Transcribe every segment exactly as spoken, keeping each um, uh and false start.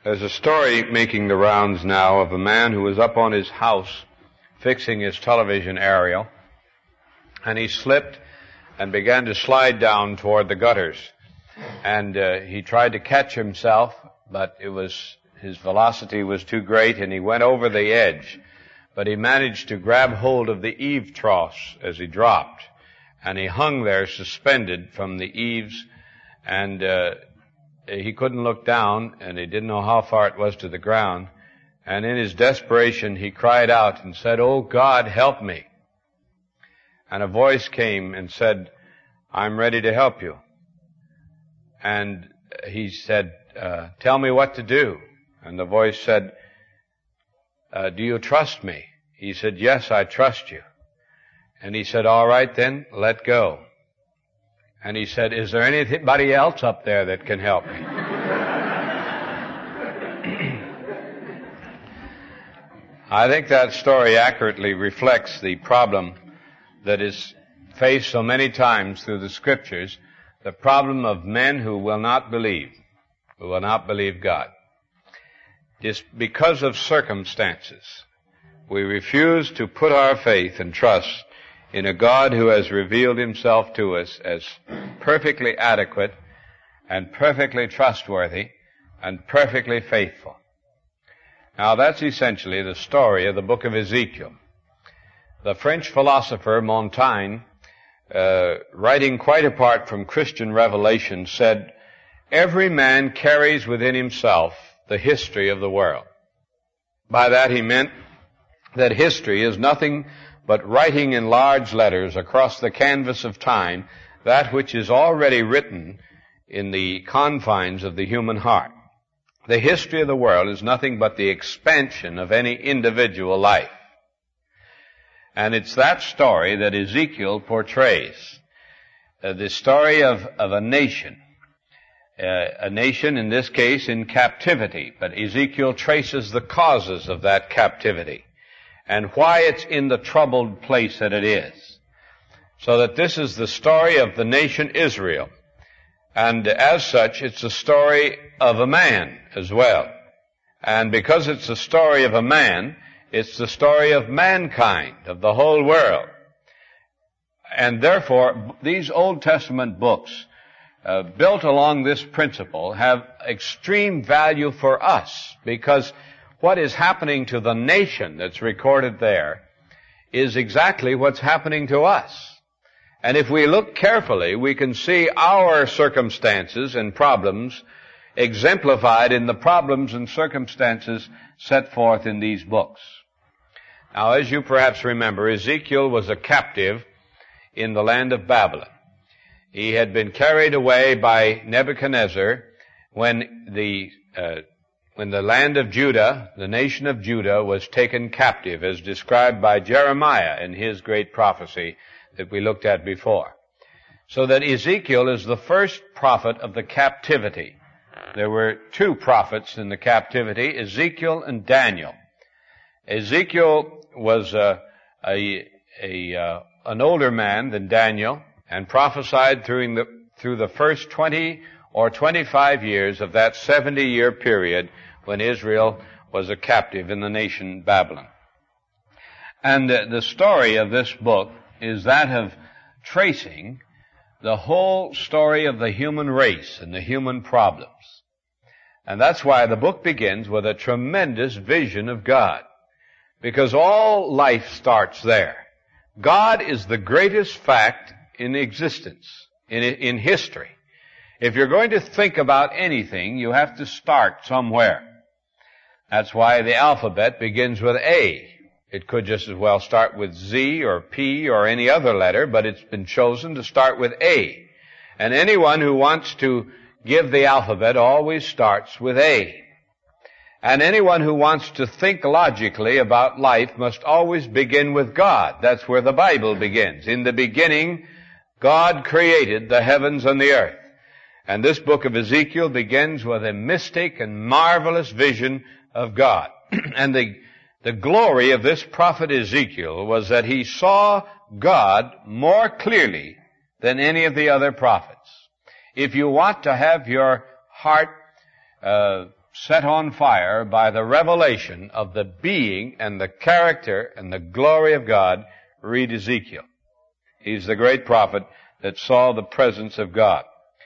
There's a story making the rounds now of a man who was up on his house fixing his television aerial, and he slipped and began to slide down toward the gutters. And uh, he tried to catch himself, but it was his velocity was too great, and he went over the edge. But he managed to grab hold of the eave troughs as he dropped, and he hung there suspended from the eaves, and uh, he couldn't look down, and he didn't know how far it was to the ground. And in his desperation, he cried out and said, "Oh God, help me." And a voice came and said, "I'm ready to help you." And he said, uh, "Tell me what to do." And the voice said, uh, "Do you trust me?" He said, "Yes, I trust you." And he said, "All right then, let go." And he said, "Is there anybody else up there that can help me?" I think that story accurately reflects the problem that is faced so many times through the Scriptures, the problem of men who will not believe, who will not believe God. Just because of circumstances, we refuse to put our faith and trust in a God who has revealed himself to us as perfectly adequate and perfectly trustworthy and perfectly faithful. Now, that's essentially the story of the book of Ezekiel. The French philosopher Montaigne, uh, writing quite apart from Christian revelation, said, "Every man carries within himself the history of the world." By that he meant that history is nothing but writing in large letters across the canvas of time that which is already written in the confines of the human heart. The history of the world is nothing but the expansion of any individual life. And it's that story that Ezekiel portrays. Uh, the story of, of a nation. Uh, a nation, in this case, in captivity. But Ezekiel traces the causes of that captivity and why it's in the troubled place that it is. So that this is the story of the nation Israel. And as such, it's the story of a man as well. And because it's the story of a man, it's the story of mankind, of the whole world. And therefore, these Old Testament books, uh, built along this principle, have extreme value for us, because what is happening to the nation that's recorded there is exactly what's happening to us. And if we look carefully, we can see our circumstances and problems exemplified in the problems and circumstances set forth in these books. Now, as you perhaps remember, Ezekiel was a captive in the land of Babylon. He had been carried away by Nebuchadnezzar when the uh, when the land of Judah, the nation of Judah, was taken captive, as described by Jeremiah in his great prophecy that we looked at before. So that Ezekiel is the first prophet of the captivity. There were two prophets in the captivity, Ezekiel and Daniel. Ezekiel was uh, a, a, uh, an older man than Daniel and prophesied through the, through the first twenty or twenty-five years of that seventy-year period when Israel was a captive in the nation Babylon. And uh, the story of this book is that of tracing the whole story of the human race and the human problems. And that's why the book begins with a tremendous vision of God, because all life starts there. God is the greatest fact in existence, in, in history. If you're going to think about anything, you have to start somewhere. That's why the alphabet begins with A. It could just as well start with Z or P or any other letter, but it's been chosen to start with A. And anyone who wants to give the alphabet always starts with A. And anyone who wants to think logically about life must always begin with God. That's where the Bible begins. In the beginning, God created the heavens and the earth. And this book of Ezekiel begins with a mystic and marvelous vision of God. And the The glory of this prophet Ezekiel was that he saw God more clearly than any of the other prophets. If you want to have your heart uh, set on fire by the revelation of the being and the character and the glory of God. Read Ezekiel. He's the great prophet that saw the presence of God.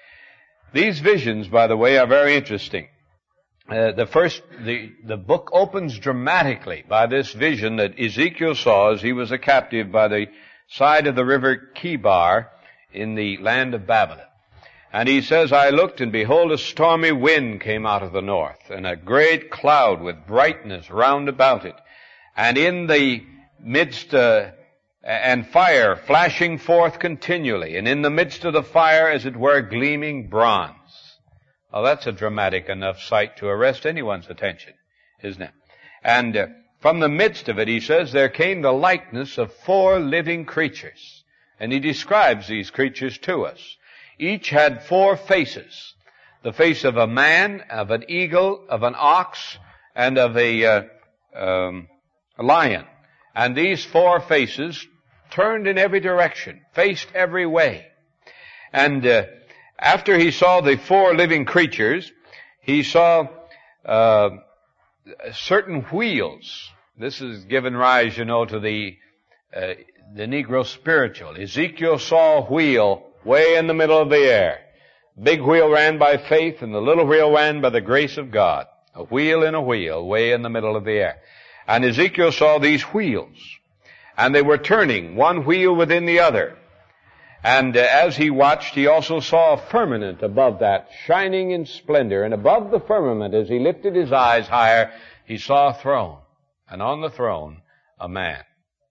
These visions, by the way, are very interesting. Uh, the first, the, the book opens dramatically by this vision that Ezekiel saw as he was a captive by the side of the river Chebar in the land of Babylon. And he says, I looked, and behold, a stormy wind came out of the north, and a great cloud with brightness round about it. And in the midst, uh, and fire flashing forth continually, and in the midst of the fire, as it were, gleaming bronze. Well, that's a dramatic enough sight to arrest anyone's attention, isn't it? And uh, from the midst of it, he says, there came the likeness of four living creatures. And he describes these creatures to us. Each had four faces. The face of a man, of an eagle, of an ox, and of a, uh, um, a lion. And these four faces turned in every direction, faced every way. And uh, after he saw the four living creatures, he saw uh, certain wheels. This has given rise, you know, to the uh, the Negro spiritual. Ezekiel saw a wheel way in the middle of the air. Big wheel ran by faith, and the little wheel ran by the grace of God. A wheel in a wheel, way in the middle of the air. And Ezekiel saw these wheels, and they were turning, one wheel within the other. And uh, as he watched, he also saw a firmament above that, shining in splendor. And above the firmament, as he lifted his eyes higher, he saw a throne, and on the throne, a man.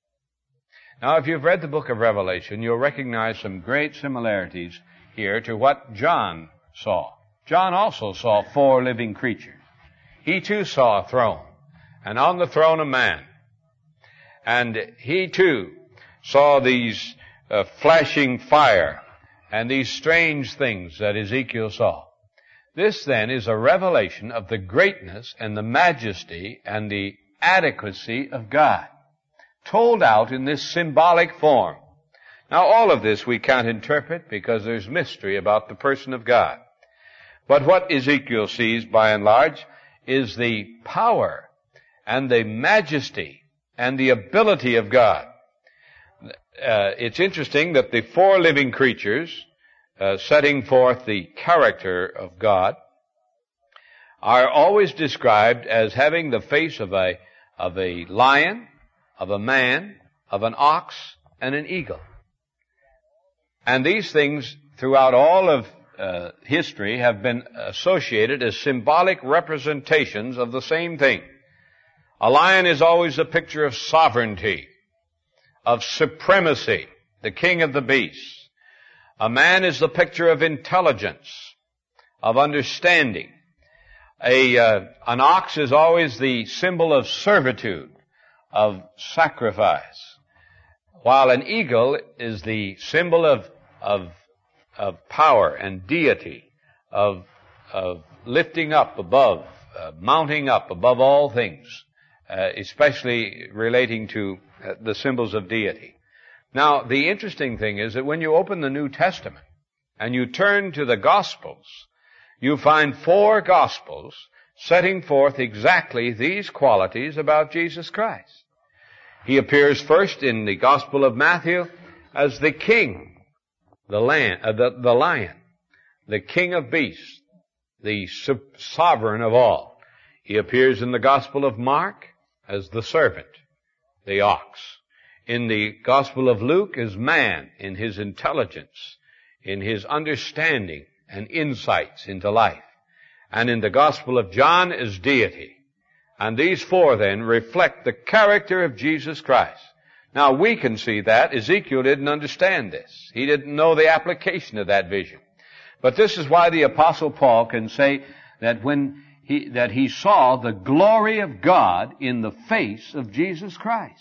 Now, if you've read the book of Revelation, you'll recognize some great similarities here to what John saw. John also saw four living creatures. He too saw a throne, and on the throne a man. And he too saw these uh, flashing fire and these strange things that Ezekiel saw. This then is a revelation of the greatness and the majesty and the adequacy of God, told out in this symbolic form. Now, all of this we can't interpret because there's mystery about the person of God. But what Ezekiel sees, by and large, is the power and the majesty and the ability of God. Uh, it's interesting that the four living creatures, uh, setting forth the character of God, are always described as having the face of a, of a lion, of a man, of an ox, and an eagle. And these things throughout all of uh, history have been associated as symbolic representations of the same thing. A lion is always a picture of sovereignty, of supremacy, the king of the beasts. A man is the picture of intelligence, of understanding. A, uh, an ox is always the symbol of servitude, of sacrifice, while an eagle is the symbol of of of power and deity, of of lifting up above, uh, mounting up above all things, uh, especially relating to uh, the symbols of deity. Now, the interesting thing is that when you open the New Testament and you turn to the Gospels, you find four Gospels setting forth exactly these qualities about Jesus Christ. He appears first in the Gospel of Matthew as the king, the, lamb, uh, the, the lion, the king of beasts, the sovereign of all. He appears in the Gospel of Mark as the servant, the ox. In the Gospel of Luke as man in his intelligence, in his understanding and insights into life. And in the Gospel of John as deity. And these four then reflect the character of Jesus Christ. Now we can see that. Ezekiel didn't understand this. He didn't know the application of that vision. But this is why the Apostle Paul can say that when he, that he saw the glory of God in the face of Jesus Christ.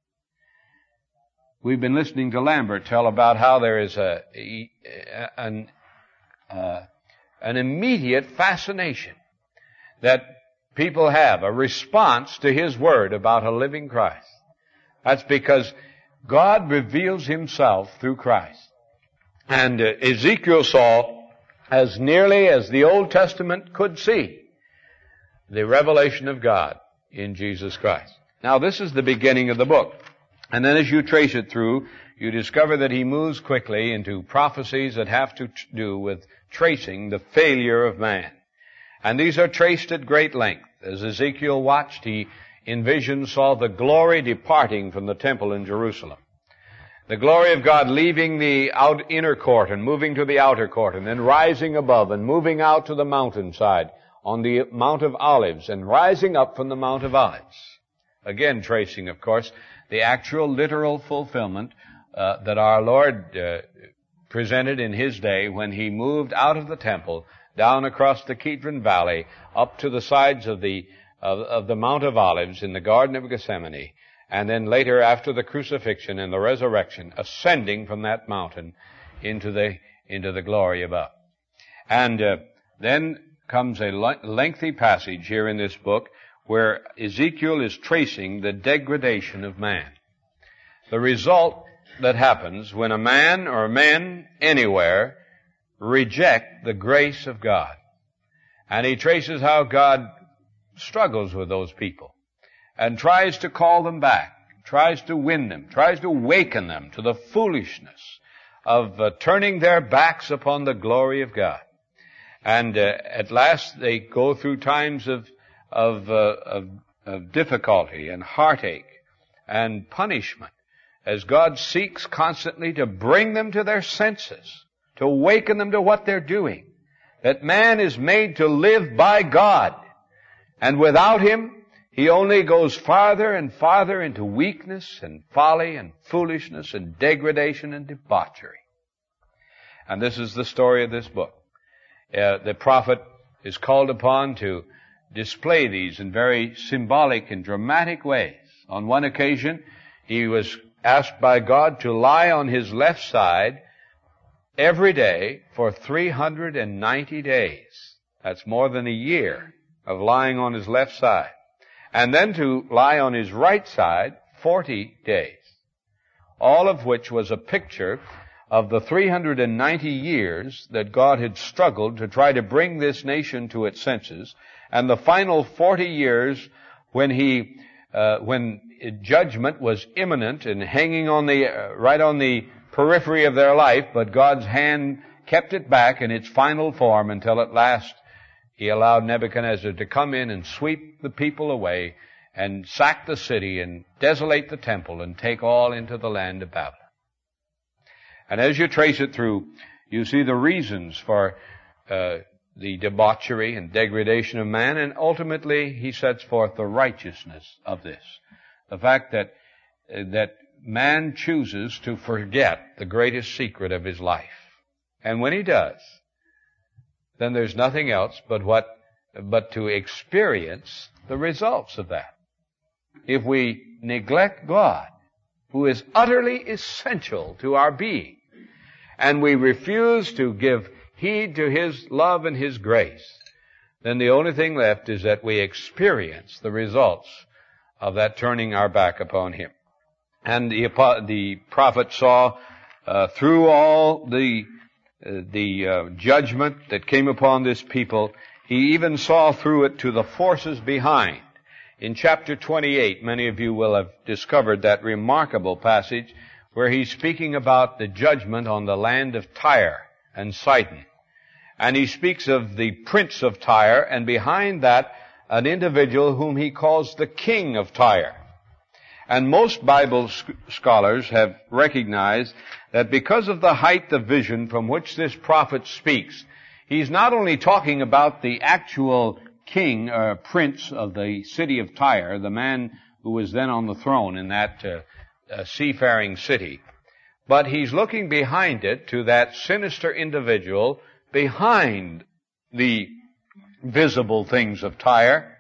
We've been listening to Lambert tell about how there is a, an, uh, an immediate fascination that people have, a response to his word about a living Christ. That's because God reveals himself through Christ. And uh, Ezekiel saw, as nearly as the Old Testament could see, the revelation of God in Jesus Christ. Now, this is the beginning of the book. And then as you trace it through, you discover that he moves quickly into prophecies that have to do with tracing the failure of man. And these are traced at great length. As Ezekiel watched, he in vision saw the glory departing from the temple in Jerusalem. The glory of God leaving the out inner court and moving to the outer court, and then rising above and moving out to the mountainside on the Mount of Olives and rising up from the Mount of Olives. Again, tracing, of course, the actual literal fulfillment uh, that our Lord uh, presented in his day when he moved out of the temple down across the Kidron Valley up to the sides of the of, of the Mount of Olives in the Garden of Gethsemane, and then later after the crucifixion and the resurrection, ascending from that mountain into the into the glory above. And uh, then comes a lengthy passage here in this book where Ezekiel is tracing the degradation of man. The result that happens when a man or men anywhere reject the grace of God. And he traces how God struggles with those people and tries to call them back, tries to win them, tries to awaken them to the foolishness of uh, turning their backs upon the glory of God. And uh, at last they go through times of of, uh, of of difficulty and heartache and punishment as God seeks constantly to bring them to their senses, to awaken them to what they're doing. That man is made to live by God, and without him he only goes farther and farther into weakness and folly and foolishness and degradation and debauchery. And this is the story of this book. Uh, the prophet is called upon to display these in very symbolic and dramatic ways. On one occasion, he was asked by God to lie on his left side every day for three hundred ninety days. That's more than a year of lying on his left side. And then to lie on his right side forty days. All of which was a picture of the three hundred ninety years that God had struggled to try to bring this nation to its senses, and the final forty years when he, uh, when judgment was imminent and hanging on the, uh, right on the periphery of their life, but God's hand kept it back in its final form until at last he allowed Nebuchadnezzar to come in and sweep the people away and sack the city and desolate the temple and take all into the land of Babylon. And as you trace it through, you see the reasons for uh, the debauchery and degradation of man, and ultimately he sets forth the righteousness of this. The fact that uh, that man chooses to forget the greatest secret of his life. And when he does, then there's nothing else but what but to experience the results of that. If we neglect God, who is utterly essential to our being, and we refuse to give heed to his love and his grace, then the only thing left is that we experience the results of that turning our back upon him. And the, the prophet saw uh, through all the uh, the uh, judgment that came upon this people, he even saw through it to the forces behind. In chapter twenty-eight, many of you will have discovered that remarkable passage where he's speaking about the judgment on the land of Tyre and Sidon. And he speaks of the prince of Tyre, and behind that, an individual whom he calls the king of Tyre. And most Bible scholars have recognized that because of the height of vision from which this prophet speaks, he's not only talking about the actual king or prince of the city of Tyre, the man who was then on the throne in that uh, uh, seafaring city, but he's looking behind it to that sinister individual behind the visible things of Tyre,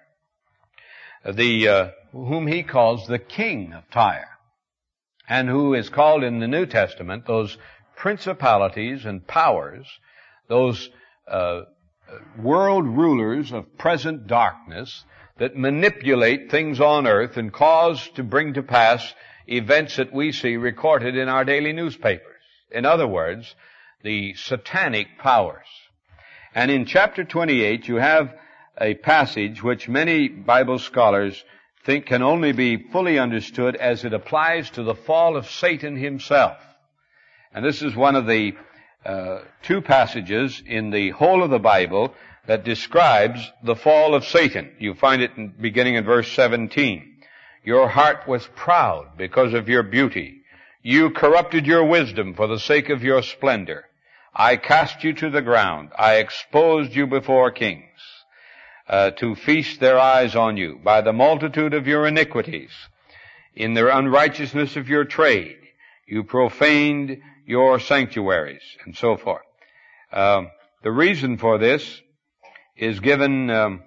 the uh, whom he calls the king of Tyre, and who is called in the New Testament those principalities and powers, those uh, world rulers of present darkness that manipulate things on earth and cause to bring to pass events that we see recorded in our daily newspapers. In other words, the satanic powers. And in chapter twenty-eight, you have a passage which many Bible scholars think can only be fully understood as it applies to the fall of Satan himself. And this is one of the uh, two passages in the whole of the Bible that describes the fall of Satan. You find it in, beginning in verse seventeen. Your heart was proud because of your beauty. You corrupted your wisdom for the sake of your splendor. I cast you to the ground. I exposed you before kings, uh, to feast their eyes on you by the multitude of your iniquities. In the unrighteousness of your trade, you profaned your sanctuaries, and so forth. Uh, the reason for this is given, um,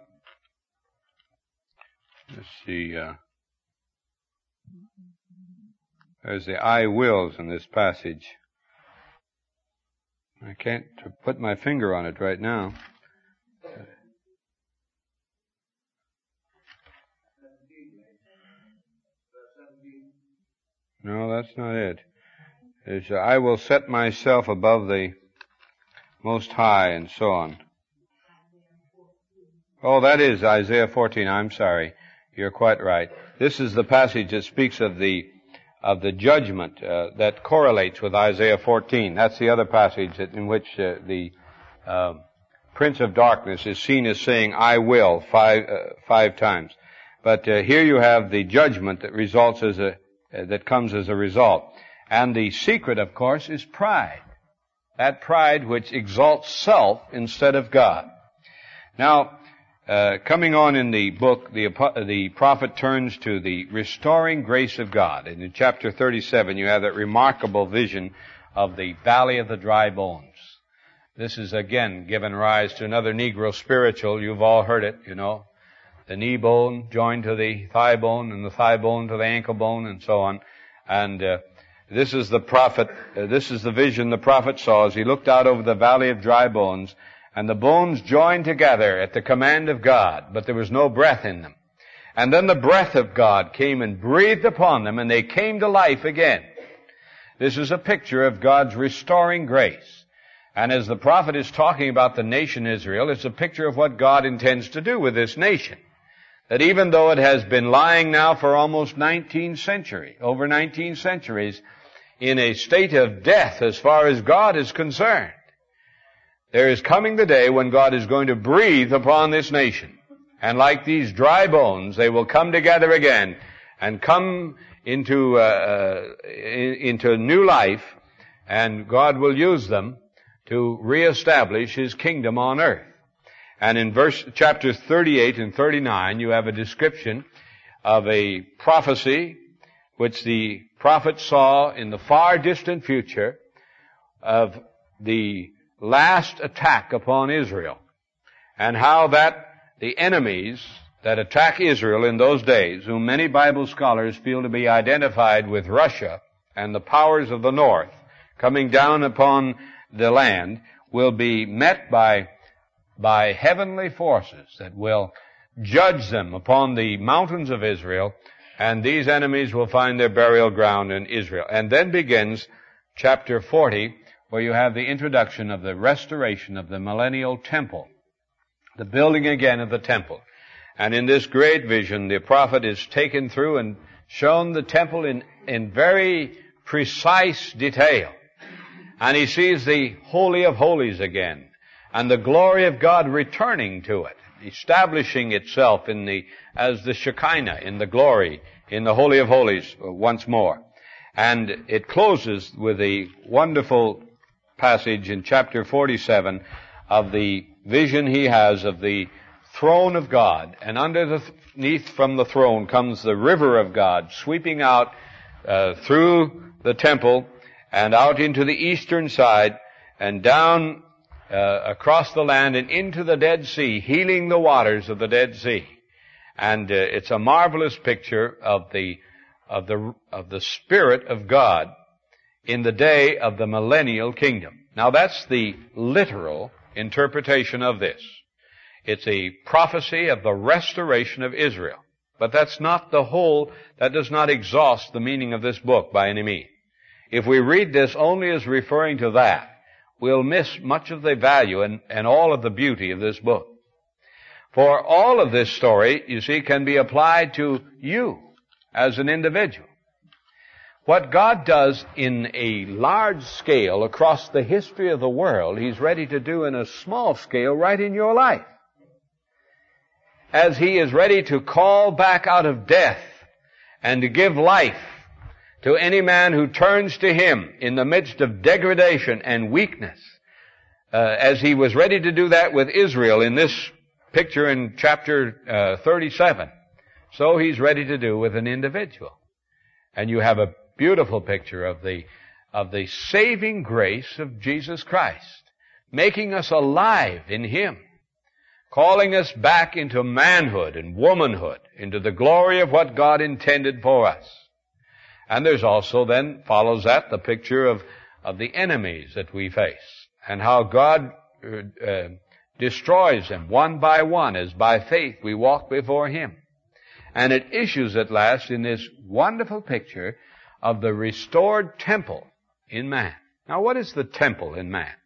let's see, uh, there's the I wills in this passage. I can't put my finger on it right now. No, that's not it. It's, uh, I will set myself above the Most High, and so on. Oh, that is Isaiah fourteen. I'm sorry. You're quite right. This is the passage that speaks of the of the judgment uh, that correlates with Isaiah fourteen. That's the other passage that, in which uh, the uh, Prince of Darkness is seen as saying, I will, five, uh, five times. But uh, here you have the judgment that results as a, uh, that comes as a result. And the secret, of course, is pride. That pride which exalts self instead of God. Now, Uh, coming on in the book, the, the prophet turns to the restoring grace of God. And in chapter thirty-seven, you have that remarkable vision of the valley of the dry bones. This is again given rise to another Negro spiritual. You've all heard it, you know. The knee bone joined to the thigh bone, and the thigh bone to the ankle bone, and so on. And uh, this is the prophet, uh, this is the vision the prophet saw as he looked out over the valley of dry bones. And the bones joined together at the command of God, but there was no breath in them. And then the breath of God came and breathed upon them, and they came to life again. This is a picture of God's restoring grace. And as the prophet is talking about the nation Israel, it's a picture of what God intends to do with this nation. That even though it has been lying now for almost nineteen centuries, over nineteen centuries, in a state of death as far as God is concerned, there is coming the day when God is going to breathe upon this nation. And like these dry bones, they will come together again and come into, uh, into new life, and God will use them to reestablish His kingdom on earth. And in verse, chapter thirty-eight and thirty-nine, you have a description of a prophecy which the prophet saw in the far distant future of the last attack upon Israel, and how that the enemies that attack Israel in those days, whom many Bible scholars feel to be identified with Russia and the powers of the north coming down upon the land, will be met by by heavenly forces that will judge them upon the mountains of Israel, and these enemies will find their burial ground in Israel. And then begins chapter forty, where you have the introduction of the restoration of the millennial temple, the building again of the temple. And in this great vision, the prophet is taken through and shown the temple in, in very precise detail. And he sees the Holy of Holies again, and the glory of God returning to it, establishing itself in the, as the Shekinah, in the glory, in the Holy of Holies once more. And it closes with a wonderful passage in chapter forty-seven of the vision he has of the throne of God, and underneath from the throne comes the river of God, sweeping out uh, through the temple and out into the eastern side and down uh, across the land and into the Dead Sea, healing the waters of the Dead Sea. And uh, it's a marvelous picture of the of the of the Spirit of God in the day of the millennial kingdom. Now that's the literal interpretation of this. It's a prophecy of the restoration of Israel. But that's not the whole, that does not exhaust the meaning of this book by any means. If we read this only as referring to that, we'll miss much of the value and, and all of the beauty of this book. For all of this story, you see, can be applied to you as an individual. What God does in a large scale across the history of the world, He's ready to do in a small scale right in your life. As He is ready to call back out of death and to give life to any man who turns to Him in the midst of degradation and weakness, uh, as He was ready to do that with Israel in this picture in chapter uh, thirty-seven, so He's ready to do with an individual. And you have a beautiful picture of the of the saving grace of Jesus Christ, making us alive in Him, calling us back into manhood and womanhood, into the glory of what God intended for us. And there's also then, follows that, the picture of, of the enemies that we face, and how God uh, destroys them one by one as by faith we walk before Him. And it issues at last in this wonderful picture of the restored temple in man. Now, what is the temple in man?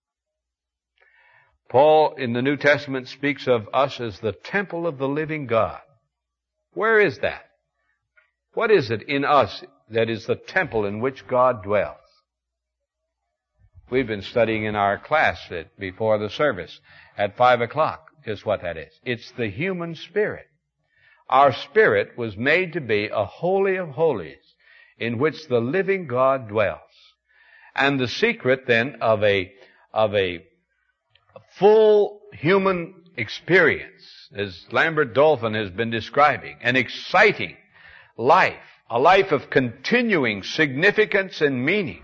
Paul in the New Testament speaks of us as the temple of the living God. Where is that? What is it in us that is the temple in which God dwells? We've been studying in our class before the service at five o'clock just what that is. It's the human spirit. Our spirit was made to be a holy of holies in which the living God dwells. And the secret then of a, of a full human experience, as Lambert Dolphin has been describing, an exciting life, a life of continuing significance and meaning,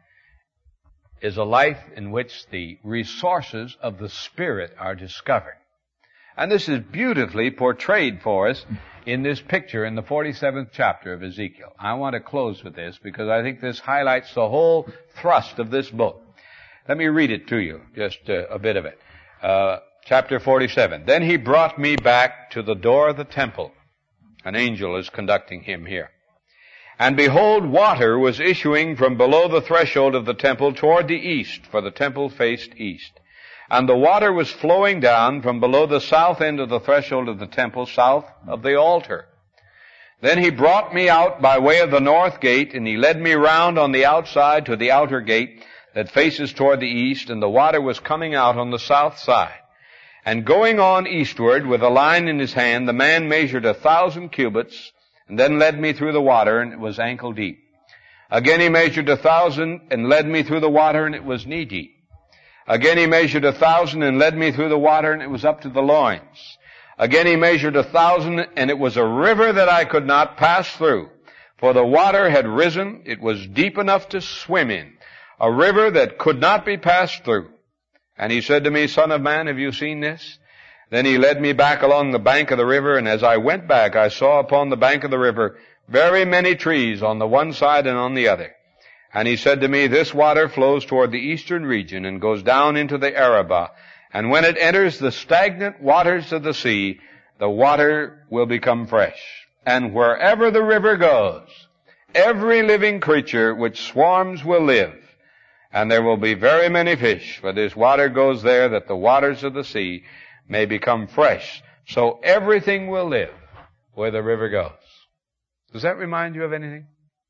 is a life in which the resources of the Spirit are discovered. And this is beautifully portrayed for us in this picture in the forty-seventh chapter of Ezekiel. I want to close with this because I think this highlights the whole thrust of this book. Let me read it to you, just uh, a bit of it. Uh, chapter forty-seven. Then he brought me back to the door of the temple. An angel is conducting him here. And behold, water was issuing from below the threshold of the temple toward the east, for the temple faced east. And the water was flowing down from below the south end of the threshold of the temple, south of the altar. Then he brought me out by way of the north gate, and he led me round on the outside to the outer gate that faces toward the east, and the water was coming out on the south side. And going on eastward with a line in his hand, the man measured a thousand cubits, and then led me through the water, and it was ankle deep. Again he measured a thousand, and led me through the water, and it was knee deep. Again he measured a thousand, and led me through the water, and it was up to the loins. Again he measured a thousand, and it was a river that I could not pass through, for the water had risen, it was deep enough to swim in, a river that could not be passed through. And he said to me, Son of man, have you seen this? Then he led me back along the bank of the river, and as I went back, I saw upon the bank of the river very many trees on the one side and on the other. And he said to me, This water flows toward the eastern region and goes down into the Arabah. And when it enters the stagnant waters of the sea, the water will become fresh. And wherever the river goes, every living creature which swarms will live. And there will be very many fish, for this water goes there that the waters of the sea may become fresh. So everything will live where the river goes. Does that remind you of anything?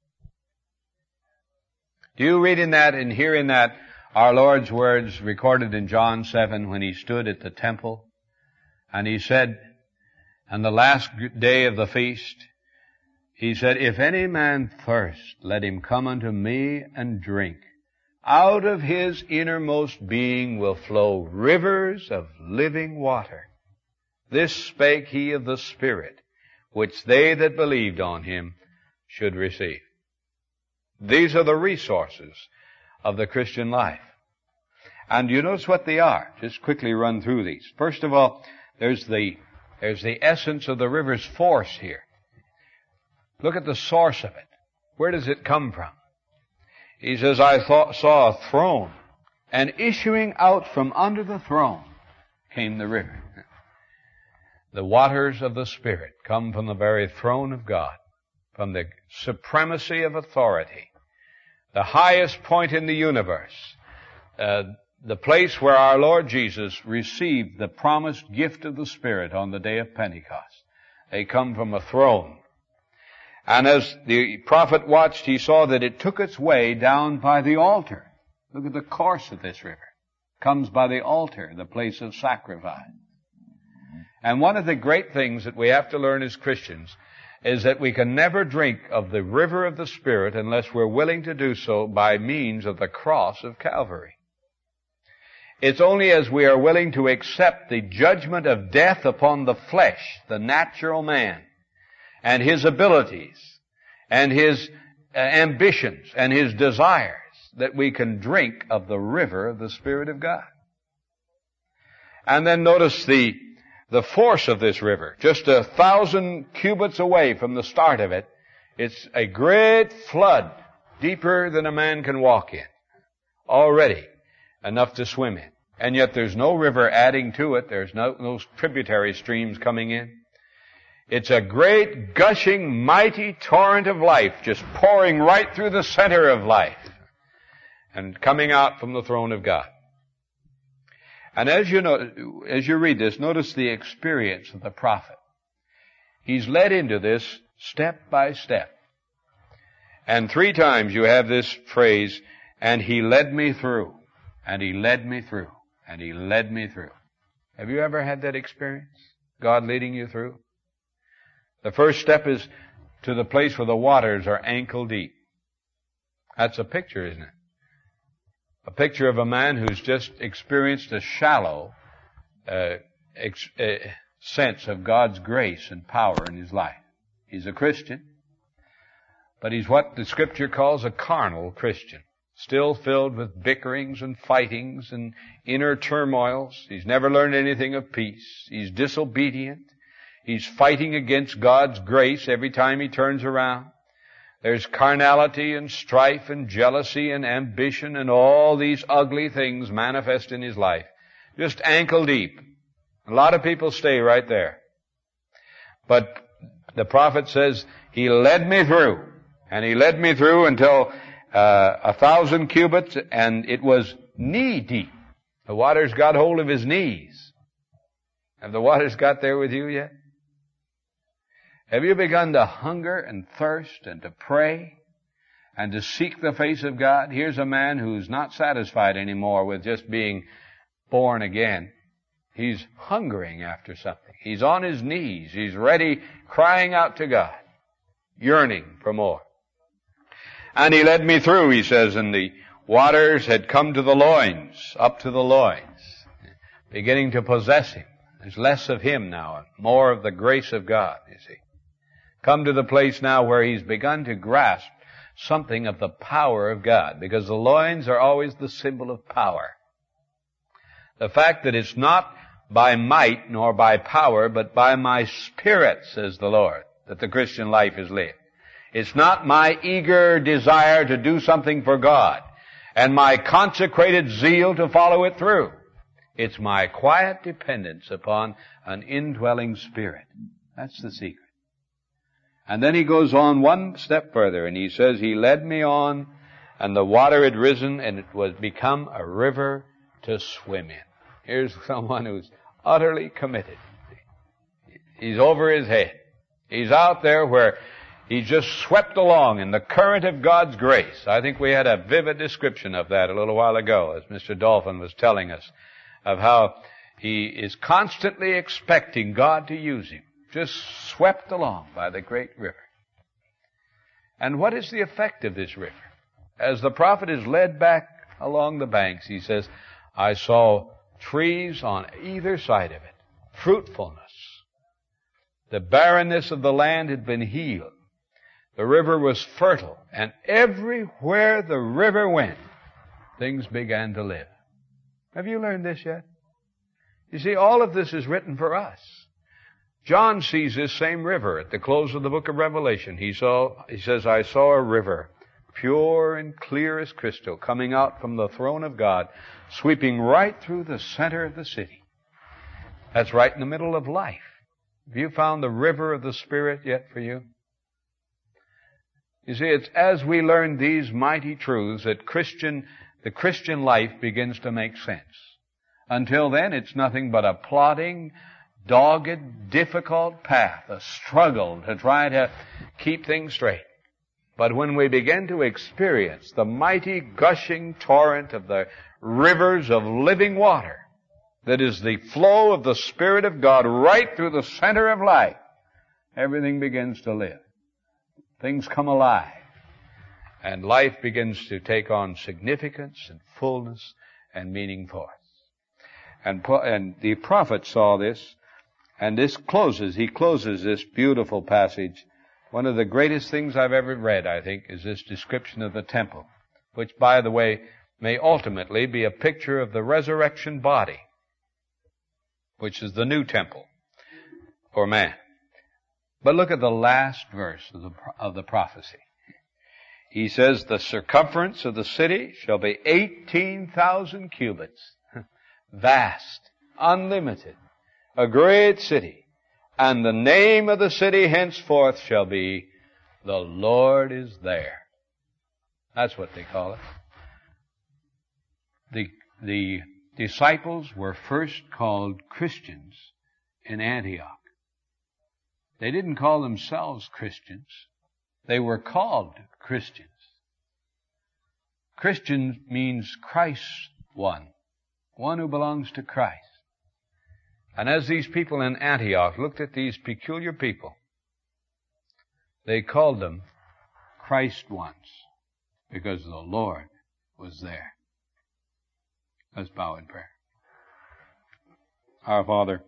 Do you read in that and hear in that our Lord's words recorded in John seven when he stood at the temple and he said, on the last day of the feast, he said, If any man thirst, let him come unto me and drink. Out of his innermost being will flow rivers of living water. This spake he of the Spirit, which they that believed on him should receive. These are the resources of the Christian life. And you notice what they are. Just quickly run through these. First of all, there's the, there's the essence of the river's force here. Look at the source of it. Where does it come from? He says, I thought, saw a throne, and issuing out from under the throne came the river. The waters of the Spirit come from the very throne of God, from the supremacy of authority, the highest point in the universe. Uh, the place where our Lord Jesus received the promised gift of the Spirit on the day of Pentecost. They come from a throne. And as the prophet watched, he saw that it took its way down by the altar. Look at the course of this river. It comes by the altar, the place of sacrifice. And one of the great things that we have to learn as Christians is that we can never drink of the river of the Spirit unless we're willing to do so by means of the cross of Calvary. It's only as we are willing to accept the judgment of death upon the flesh, the natural man, and his abilities, and his uh, ambitions, and his desires, that we can drink of the river of the Spirit of God. And then notice the, the force of this river. Just a thousand cubits away from the start of it, it's a great flood, deeper than a man can walk in. Already enough to swim in. And yet there's no river adding to it. There's no, no tributary streams coming in. It's a great, gushing, mighty torrent of life just pouring right through the center of life and coming out from the throne of God. And as you know, as you read this, notice the experience of the prophet. He's led into this step by step. And three times you have this phrase, and he led me through, and he led me through, and he led me through. Have you ever had that experience? God leading you through? The first step is to the place where the waters are ankle deep. That's a picture, isn't it? A picture of a man who's just experienced a shallow uh, ex- uh, sense of God's grace and power in his life. He's a Christian, but he's what the Scripture calls a carnal Christian, still filled with bickerings and fightings and inner turmoils. He's never learned anything of peace. He's disobedient. He's fighting against God's grace every time he turns around. There's carnality and strife and jealousy and ambition and all these ugly things manifest in his life. Just ankle deep. A lot of people stay right there. But the prophet says, he led me through. And he led me through until uh, a thousand cubits, and it was knee deep. The waters got hold of his knees. Have the waters got there with you yet? Have you begun to hunger and thirst and to pray and to seek the face of God? Here's a man who's not satisfied anymore with just being born again. He's hungering after something. He's on his knees. He's ready, crying out to God, yearning for more. And he led me through, he says, and the waters had come to the loins, up to the loins, beginning to possess him. There's less of him now and more of the grace of God, you see. Come to the place now where he's begun to grasp something of the power of God, because the loins are always the symbol of power. The fact that it's not by might nor by power, but by my Spirit, says the Lord, that the Christian life is lived. It's not my eager desire to do something for God and my consecrated zeal to follow it through. It's my quiet dependence upon an indwelling Spirit. That's the secret. And then he goes on one step further, and he says, he led me on, and the water had risen, and it was become a river to swim in. Here's someone who's utterly committed. He's over his head. He's out there where he's just swept along in the current of God's grace. I think we had a vivid description of that a little while ago, as Mister Dolphin was telling us, of how he is constantly expecting God to use him. Just swept along by the great river. And what is the effect of this river? As the prophet is led back along the banks, he says, I saw trees on either side of it, fruitfulness. The barrenness of the land had been healed. The river was fertile, and everywhere the river went, things began to live. Have you learned this yet? You see, all of this is written for us. John sees this same river at the close of the book of Revelation. He saw, he says, I saw a river, pure and clear as crystal, coming out from the throne of God, sweeping right through the center of the city. That's right in the middle of life. Have you found the river of the Spirit yet for you? You see, it's as we learn these mighty truths that Christian the Christian life begins to make sense. Until then, it's nothing but a plodding, dogged, difficult path, a struggle to try to keep things straight. But when we begin to experience the mighty gushing torrent of the rivers of living water, that is the flow of the Spirit of God right through the center of life, everything begins to live. Things come alive. And life begins to take on significance and fullness and meaning for us. And, and the prophet saw this, and this closes, he closes this beautiful passage. One of the greatest things I've ever read, I think, is this description of the temple, which, by the way, may ultimately be a picture of the resurrection body, which is the new temple for man. But look at the last verse of the, of the prophecy. He says, the circumference of the city shall be eighteen thousand cubits. Vast, unlimited, a great city. And the name of the city henceforth shall be, the Lord is there. That's what they call it. The, the disciples were first called Christians in Antioch. They didn't call themselves Christians. They were called Christians. Christian means Christ one. One who belongs to Christ. And as these people in Antioch looked at these peculiar people, they called them Christ ones, because the Lord was there. Let's bow in prayer. Our Father,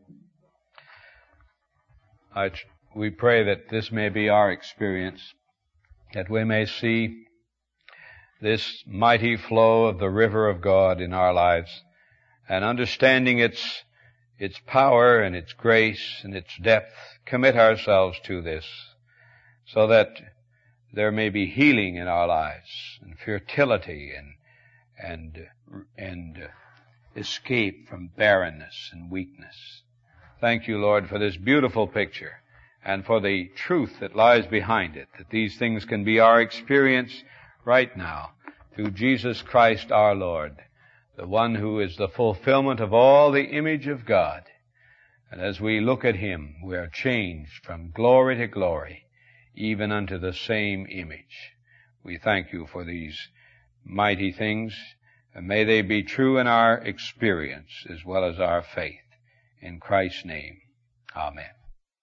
I, we pray that this may be our experience, that we may see this mighty flow of the river of God in our lives, and understanding its its power and its grace and its depth, commit ourselves to this, so that there may be healing in our lives, and fertility, and and and escape from barrenness and weakness. Thank you, Lord, for this beautiful picture, and for the truth that lies behind it, that these things can be our experience right now, through Jesus Christ our Lord, the one who is the fulfillment of all the image of God. And as we look at Him, we are changed from glory to glory, even unto the same image. We thank you for these mighty things, and may they be true in our experience as well as our faith. In Christ's name, amen.